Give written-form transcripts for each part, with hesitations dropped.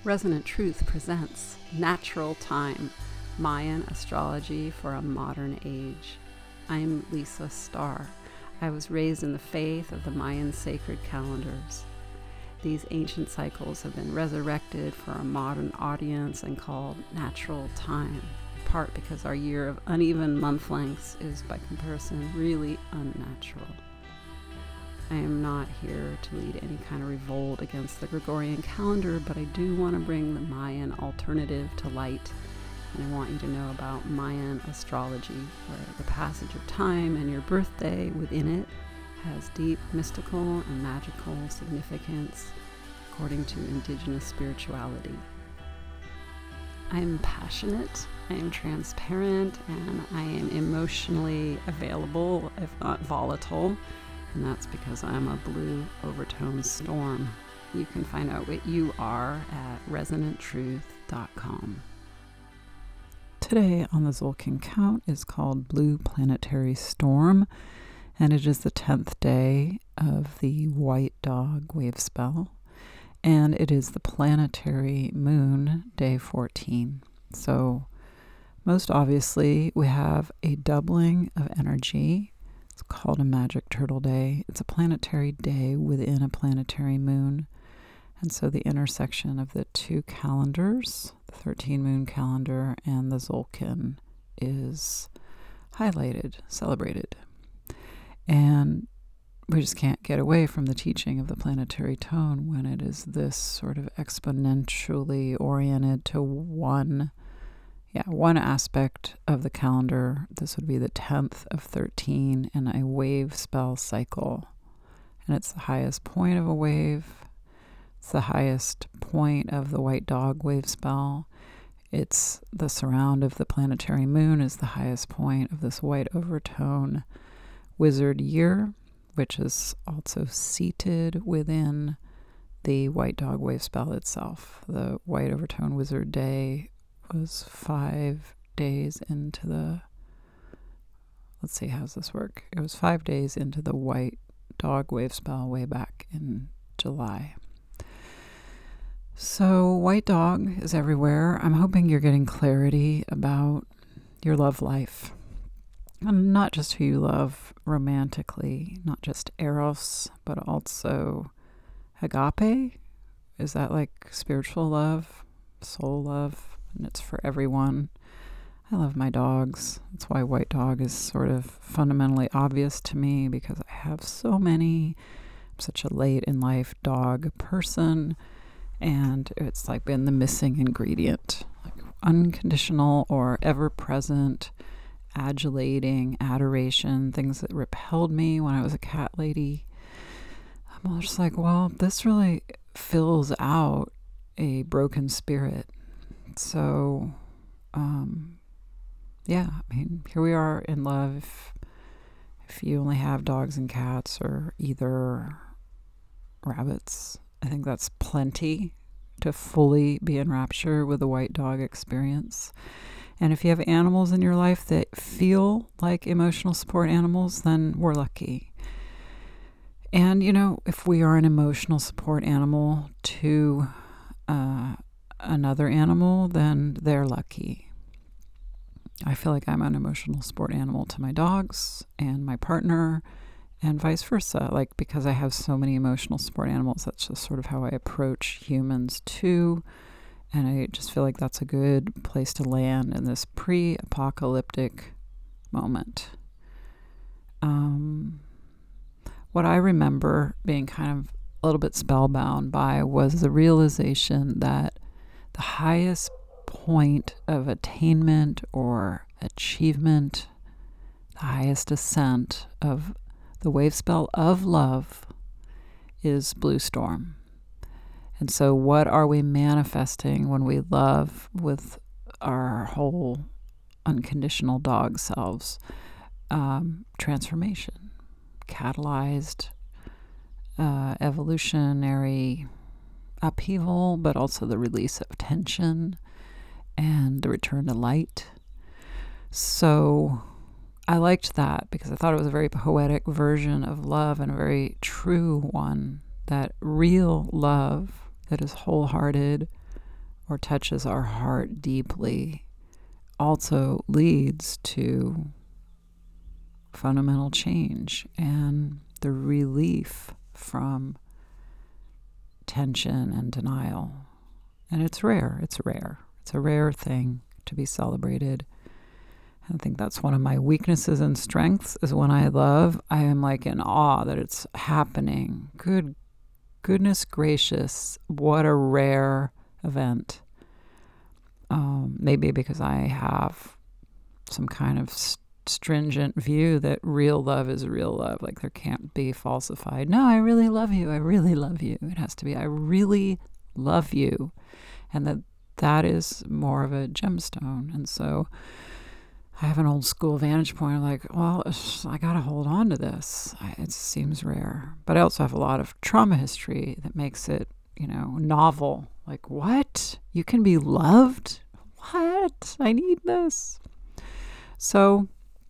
Resonant Truth presents Natural Time, Mayan Astrology for a Modern Age. I'm Lisa Starr. I was raised in the faith of the Mayan sacred calendars. These ancient cycles have been resurrected for a modern audience and called natural time, in part because our year of uneven month lengths is, by comparison, really unnatural. I am not here to lead any kind of revolt against the Gregorian calendar, but I do want to bring the Mayan alternative to light. And I want you to know about Mayan astrology, where the passage of time and your birthday within it has deep mystical and magical significance according to indigenous spirituality. I am passionate, I am transparent, and I am emotionally available, if not volatile. And that's because I'm a blue overtone storm. You can find out what you are at resonanttruth.com. Today on the Tzolk'in Count is called Blue Planetary Storm, and it is the 10th day of the White Dog wave spell, and it is the planetary moon, day 14. So most obviously we have a doubling of energy. It's called a magic turtle day. It's a planetary day within a planetary moon. And so the intersection of the two calendars, the 13 moon calendar and the Tzolk'in, is highlighted, celebrated. And we just can't get away from the teaching of the planetary tone when it is this sort of exponentially oriented to one aspect of the calendar. This would be the 10th of 13 in a wave spell cycle. And it's the highest point of a wave. It's the highest point of the White Dog wave spell. It's the surround of the planetary moon is the highest point of this white overtone wizard year, which is also seated within the White Dog wave spell itself. The white overtone wizard day was 5 days into the, let's see, how's this work? It was 5 days into the White Dog wave spell way back in July. So White Dog is everywhere. I'm hoping you're getting clarity about your love life. And not just who you love romantically, not just Eros, but also agape. Is that like spiritual love, soul love? And it's for everyone. I love my dogs. That's why White Dog is sort of fundamentally obvious to me, because I have so many. I'm such a late in life dog person, and it's like been the missing ingredient, like unconditional or ever present adulating adoration, things that repelled me when I was a cat lady. I'm just like, well, this really fills out a broken spirit. So, here we are in love. If you only have dogs and cats or either rabbits, I think that's plenty to fully be in rapture with the White Dog experience. And if you have animals in your life that feel like emotional support animals, then we're lucky. And, if we are an emotional support animal to another animal, then they're lucky. I feel like I'm an emotional support animal to my dogs and my partner, and vice versa. Like, because I have so many emotional support animals, that's just sort of how I approach humans too. And I just feel like that's a good place to land in this pre-apocalyptic moment. What I remember being kind of a little bit spellbound by was the realization that the highest point of attainment or achievement, the highest ascent of the wave spell of love, is blue storm. And so what are we manifesting when we love with our whole unconditional dog selves? Transformation, catalyzed evolutionary upheaval, but also the release of tension and the return to light. So I liked that because I thought it was a very poetic version of love and a very true one, that real love that is wholehearted, or touches our heart deeply also leads to fundamental change and the relief from tension and denial. And it's rare. It's a rare thing to be celebrated. I think that's one of my weaknesses and strengths is when I love, I am like in awe that it's happening. Goodness gracious, what a rare event. Maybe because I have some kind of stringent view that real love is real love. Like there can't be falsified. No, I really love you. I really love you. It has to be, I really love you. And that is more of a gemstone. And so I have an old school vantage point of like, well, I got to hold on to this. It seems rare. But I also have a lot of trauma history that makes it, novel. Like, what? You can be loved? What? I need this. So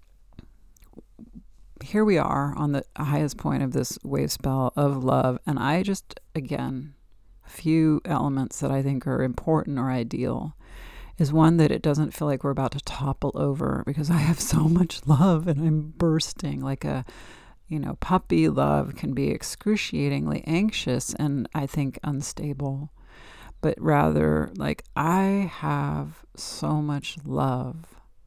here we are on the highest point of this wave spell of love. And I just, again, a few elements that I think are important or ideal is one, that it doesn't feel like we're about to topple over because I have so much love and I'm bursting. Like a, puppy love can be excruciatingly anxious and I think unstable. But rather, like, I have so much love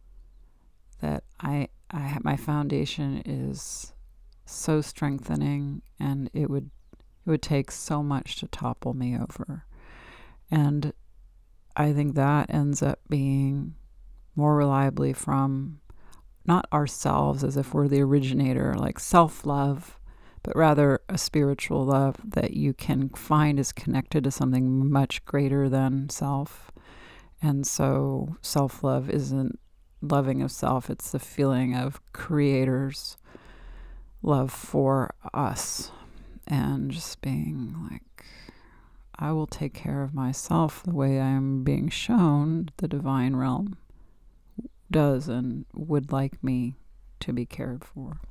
that my foundation is so strengthening, and it would take so much to topple me over. And I think that ends up being more reliably from not ourselves as if we're the originator, like self-love, but rather a spiritual love that you can find is connected to something much greater than self. And so self-love isn't loving of self, it's the feeling of Creator's love for us. And just being like, I will take care of myself the way I am being shown the divine realm does and would like me to be cared for.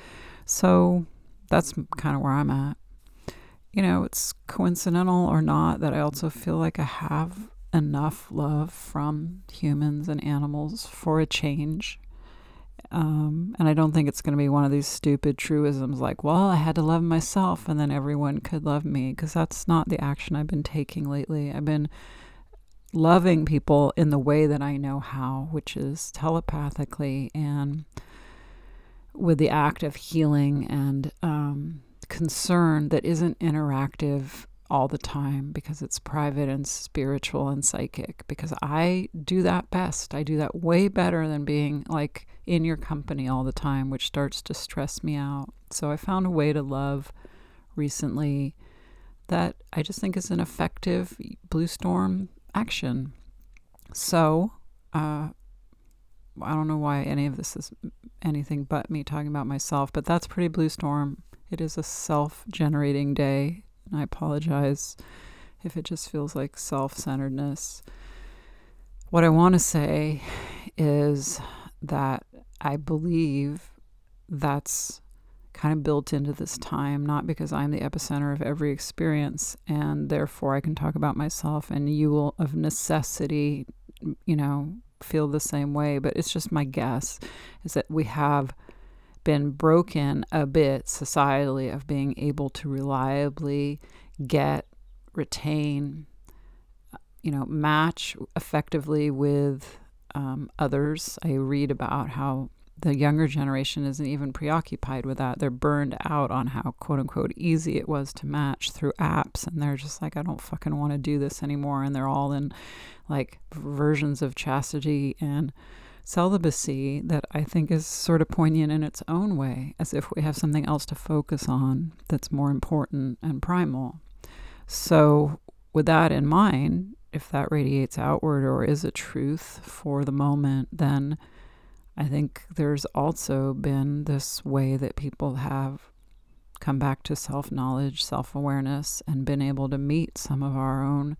So that's kind of where I'm at. It's coincidental or not that I also feel like I have enough love from humans and animals for a change. And I don't think it's going to be one of these stupid truisms like, well, I had to love myself and then everyone could love me, because that's not the action I've been taking lately. I've been loving people in the way that I know how, which is telepathically and with the act of healing and concern that isn't interactive all the time because it's private and spiritual and psychic, because I do that best. I do that way better than being like in your company all the time, which starts to stress me out. So I found a way to love recently that I just think is an effective Blue Storm action. So I don't know why any of this is anything but me talking about myself, but that's pretty Blue Storm. It is a self-generating day. And I apologize if it just feels like self-centeredness. What I want to say is that I believe that's kind of built into this time, not because I'm the epicenter of every experience and therefore I can talk about myself and you will of necessity, feel the same way. But it's just my guess is that we have been broken a bit societally of being able to reliably retain, match effectively with others. I read about how the younger generation isn't even preoccupied with that. They're burned out on how quote unquote easy it was to match through apps. And they're just like, I don't fucking want to do this anymore. And they're all in like versions of chastity and celibacy that I think is sort of poignant in its own way, as if we have something else to focus on that's more important and primal. So with that in mind, if that radiates outward or is a truth for the moment, then I think there's also been this way that people have come back to self-knowledge, self-awareness, and been able to meet some of our own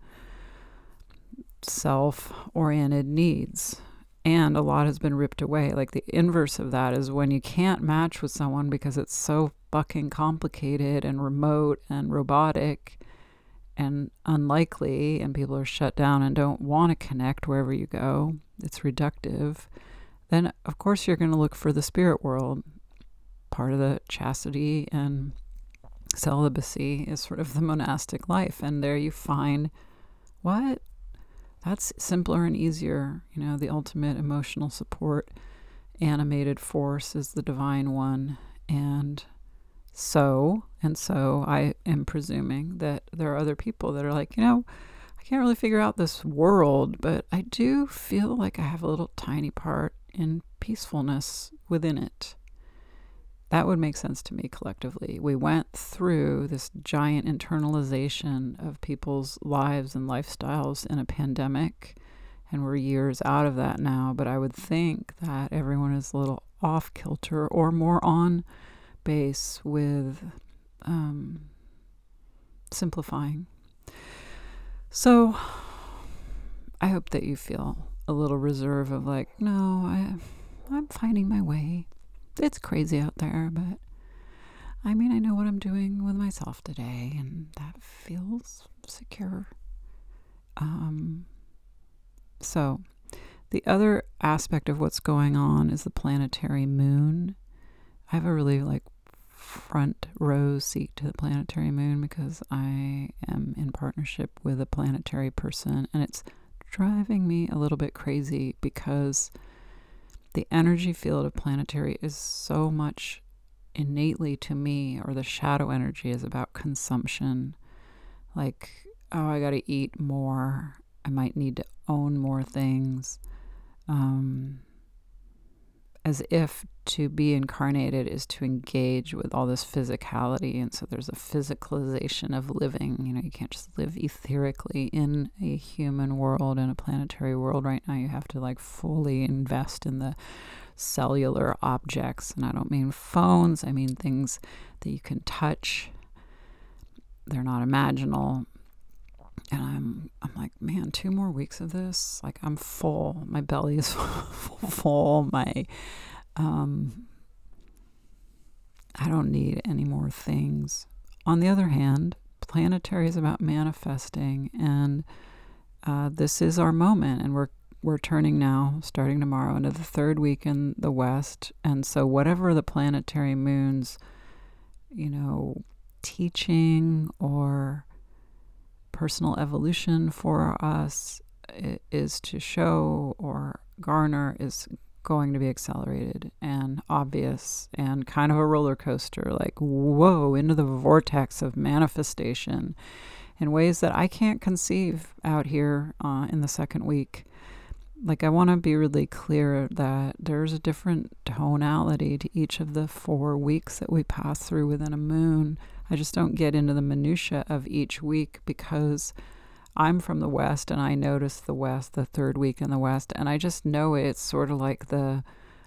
self-oriented needs. And a lot has been ripped away. Like the inverse of that is when you can't match with someone because it's so fucking complicated and remote and robotic, and unlikely, and people are shut down and don't want to connect wherever you go, it's reductive, then of course you're going to look for the spirit world. Part of the chastity and celibacy is sort of the monastic life, and there you find what? That's simpler and easier. The ultimate emotional support, animated force is the divine one. And so I am presuming that there are other people that are like, I can't really figure out this world, but I do feel like I have a little tiny part in peacefulness within it. That would make sense to me collectively. We went through this giant internalization of people's lives and lifestyles in a pandemic, and we're years out of that now. But I would think that everyone is a little off kilter or more on base with simplifying. So I hope that you feel a little reserve of like, no, I'm finding my way. It's crazy out there, but I know what I'm doing with myself today, and that feels secure. So the other aspect of what's going on is the planetary moon. I have a really front row seat to the planetary moon because I am in partnership with a planetary person, and it's driving me a little bit crazy because the energy field of planetary is so much innately to me, or the shadow energy is about consumption. Like, oh, I got to eat more. I might need to own more things. As if to be incarnated is to engage with all this physicality. And so there's a physicalization of living. You can't just live etherically in a human world, in a planetary world right now. You have to fully invest in the cellular objects. And I don't mean phones. I mean things that you can touch. They're not imaginal. And I'm like, man, 2 more weeks of this. I'm full. My belly is full. I don't need any more things. On the other hand, planetary is about manifesting, and this is our moment, and we're turning now, starting tomorrow, into the 3rd week in the West. And so whatever the planetary moon's, teaching or personal evolution for us is to show or garner is going to be accelerated and obvious and kind of a roller coaster, whoa, into the vortex of manifestation in ways that I can't conceive out here in the 2nd week. I want to be really clear that there's a different tonality to each of the 4 weeks that we pass through within a moon. I just don't get into the minutia of each week because I'm from the West, and I notice the West, the 3rd week in the West, and I just know it's sort of like the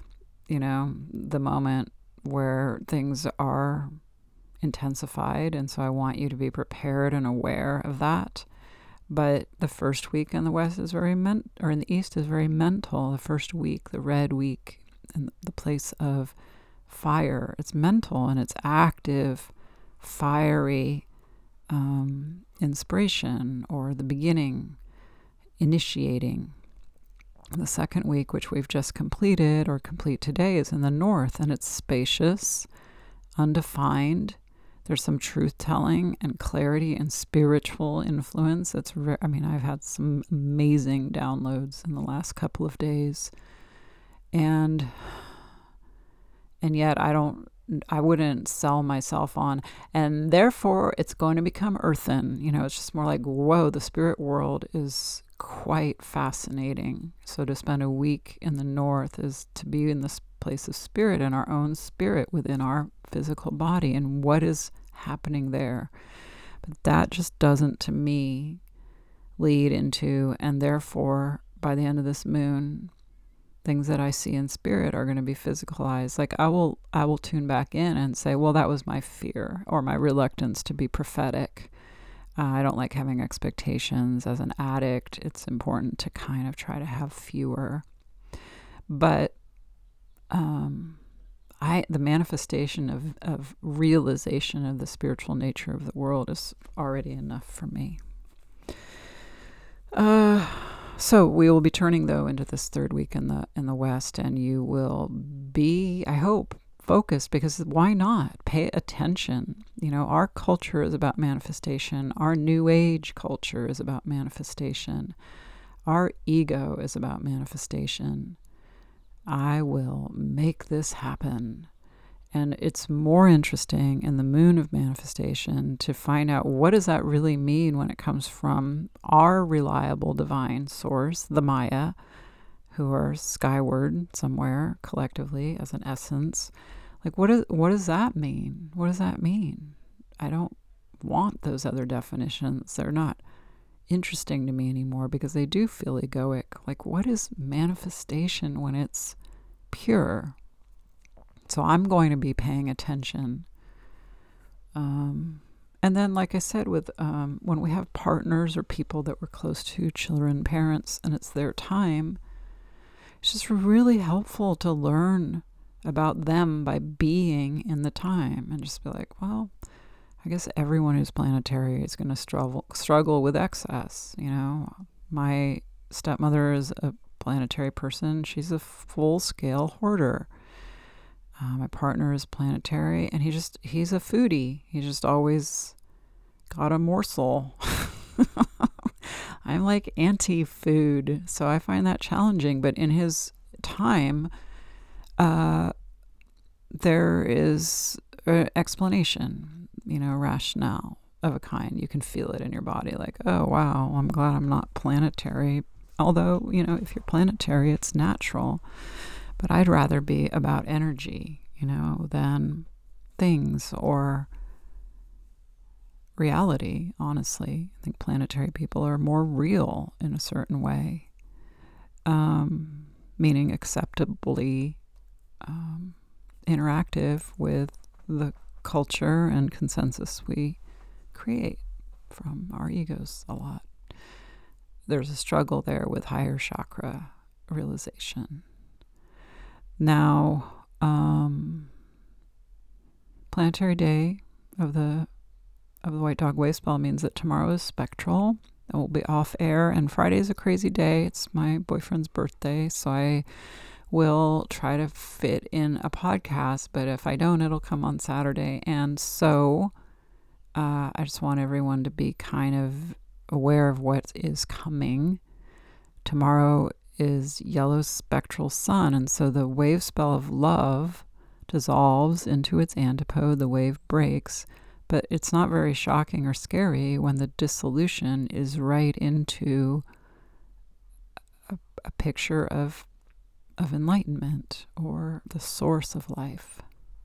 moment where things are intensified, and so I want you to be prepared and aware of that. But the 1st week in the West is in the East is very mental. The 1st week, the red week, in the place of fire, it's mental and it's active, fiery inspiration, or the beginning, initiating. The 2nd week, which we've just completed or complete today, is in the North, and it's spacious, undefined. There's some truth-telling and clarity and spiritual influence. I've had some amazing downloads in the last couple of days, and yet I wouldn't sell myself on, and therefore it's going to become earthen. It's just more like, whoa, the spirit world is quite fascinating. So to spend a week in the North is to be in this place of spirit, in our own spirit within our physical body, and what is happening there. But that just doesn't, to me, lead into, and therefore by the end of this moon, things that I see in spirit are going to be physicalized. I will tune back in and say, well, that was my fear or my reluctance to be prophetic. I don't like having expectations. As an addict, it's important to kind of try to have fewer. But the manifestation of realization of the spiritual nature of the world is already enough for me. So we will be turning, though, into this third week in the West, and you will be, I hope, focused, because why not? Pay attention. Our culture is about manifestation. Our New Age culture is about manifestation. Our ego is about manifestation. I will make this happen. And it's more interesting in the moon of manifestation to find out, what does that really mean when it comes from our reliable divine source, the Maya, who are skyward somewhere collectively as an essence. Like, what does that mean? What does that mean? I don't want those other definitions. They're not interesting to me anymore because they do feel egoic. Like, what is manifestation when it's pure? So I'm going to be paying attention. And then, like I said, with when we have partners or people that we're close to, children, parents, and it's their time, it's just really helpful to learn about them by being in the time and just be like, well, I guess everyone who's planetary is going to struggle with excess. My stepmother is a planetary person. She's a full-scale hoarder. My partner is planetary, and he's a foodie. He just always got a morsel. I'm like anti-food, so I find that challenging. But in his time, there is an explanation, rationale of a kind. You can feel it in your body, like, oh, wow, I'm glad I'm not planetary. Although, if you're planetary, it's natural. But I'd rather be about energy, than things or reality, honestly. I think planetary people are more real in a certain way, meaning acceptably interactive with the culture and consensus we create from our egos a lot. There's a struggle there with higher chakra realization. Now, planetary day of the White Dog Wave Spell means that tomorrow is spectral. It will be off air, and Friday's a crazy day. It's my boyfriend's birthday, so I will try to fit in a podcast, but if I don't, it'll come on Saturday. And so I just want everyone to be kind of aware of what is coming. Tomorrow is yellow spectral sun, and so the wave spell of love dissolves into its antipode. The wave breaks, but it's not very shocking or scary when the dissolution is right into a picture of enlightenment or the source of life.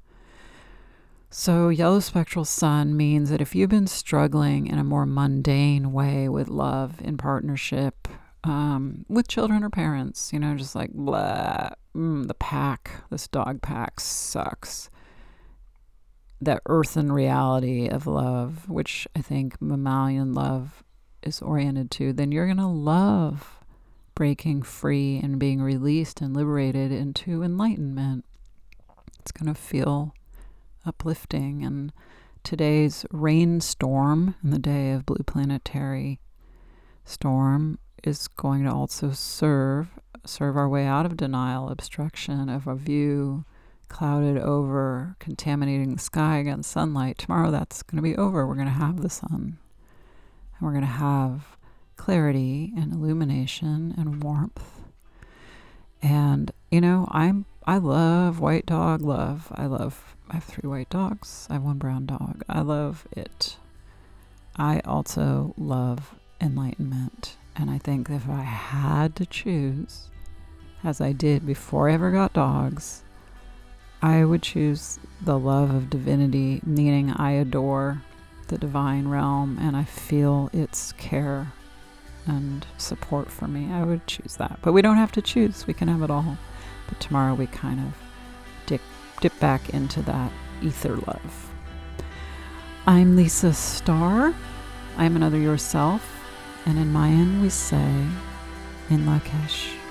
So yellow spectral sun means that if you've been struggling in a more mundane way with love in partnership, with children or parents, just like, blah, the pack, this dog pack sucks. That earthen reality of love, which I think mammalian love is oriented to, then you're going to love breaking free and being released and liberated into enlightenment. It's going to feel uplifting. And today's rainstorm and the day of blue planetary storm is going to also serve our way out of denial, obstruction of a view clouded over, contaminating the sky against sunlight. Tomorrow that's going to be over. We're going to have the sun, and we're going to have clarity and illumination and warmth. And I love white dog love. I have 3 white dogs. I have 1 brown dog. I love it. I also love enlightenment. And I think if I had to choose, as I did before I ever got dogs, I would choose the love of divinity, meaning I adore the divine realm and I feel its care and support for me. I would choose that. But we don't have to choose. We can have it all. But tomorrow we kind of dip back into that ether love. I'm Lisa Starr. I'm another yourself. And in Mayan we say, in Lakesh.